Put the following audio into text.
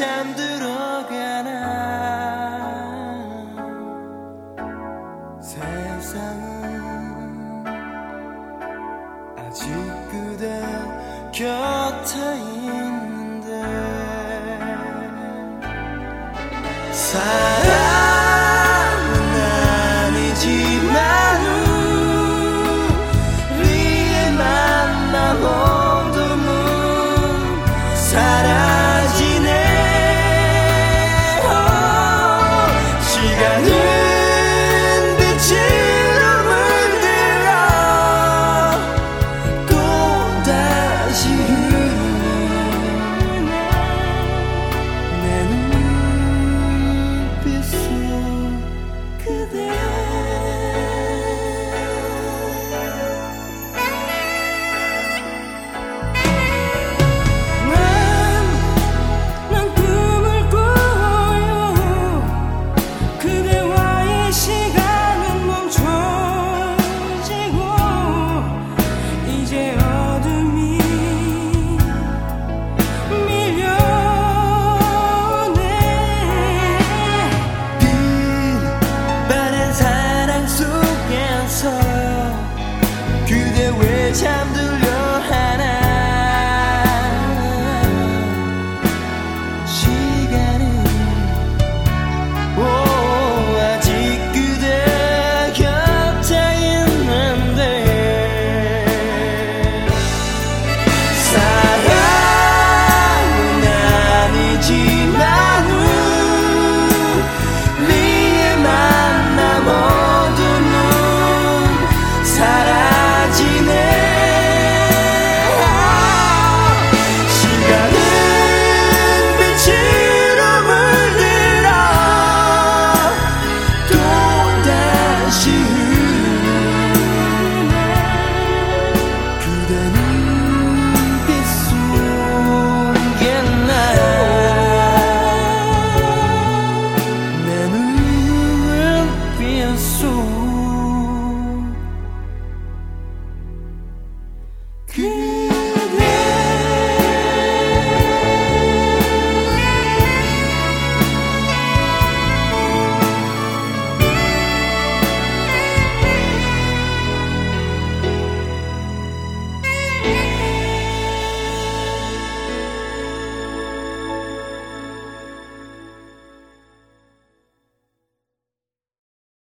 잠들어가나 세상은 아직 그대 곁에 있는데 사랑은 아니지만 우리의 만남 어둠은 사라지네. 시간은 빛으로 물들어 또다시 흐르네. 내 눈빛 속 그대 난 꿈을 꾸어요. 그대와의 시간은 멈춰지고 이제 어둠이 밀려오네. 빛바랜 사랑 속에서 그대 왜 잠들려 하나. 시간은 아직 그대 곁에 있는데 사랑은 아니지만 우리의 만남 어둠은 사라지네. 시간은 빛으로 물들어 또다시 흐르네. 그대 눈빛 속에 내 눈빛 속 그대